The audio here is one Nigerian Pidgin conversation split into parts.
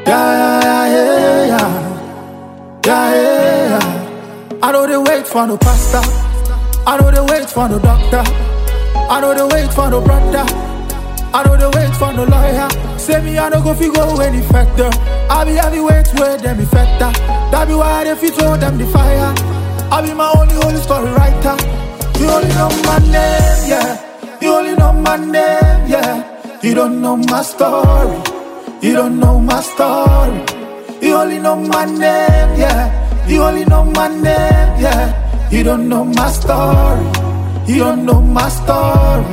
Yeah. I know they wait for no pastor. I know they wait for no doctor. I know they wait for no brother. I know they wait for no lawyer. Say me I no go fi go any factor. I be heavyweight where them effector. That be why they fit throw them the fire. I be my only holy story writer. You only know my name, yeah. You only know my name, yeah. You don't know my story. You don't know my story. You only know my name, yeah. You only know my name, yeah. You don't know my story. You don't know my story.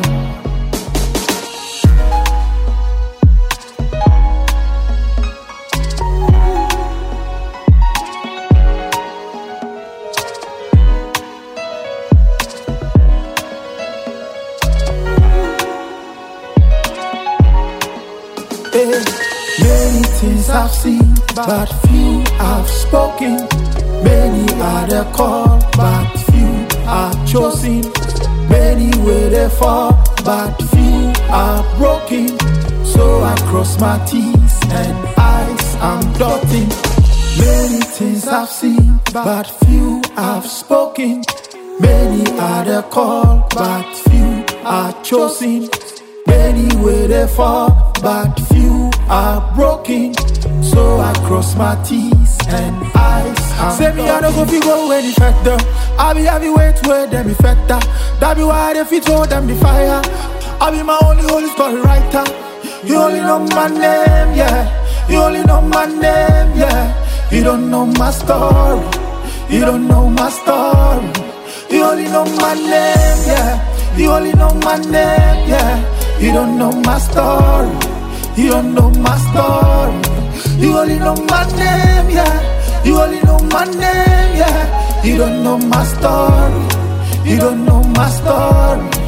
Many things I've seen, but few I've spoken. Many are the called, but few are chosen. Many will they fall, but few are broken. So I cross my T's and I's I'm dotting. Many things I've seen, but few I've spoken. Many are the called, but few are chosen. Many will they fall, but few are broken. So I cross my T's and I's. Say me I don't go fi go any factor. I be heavyweight where them effector. That be why they fit throw them the fire. I be my only holy story writer. You only know my name, yeah. You only know my name, yeah. You don't know my story. You don't know my story. You only know my name, yeah. You only know my name, yeah. You don't know my story. You don't know my story. You only know my name, yeah. You only know my name, yeah. You don't know my story. You don't know my story.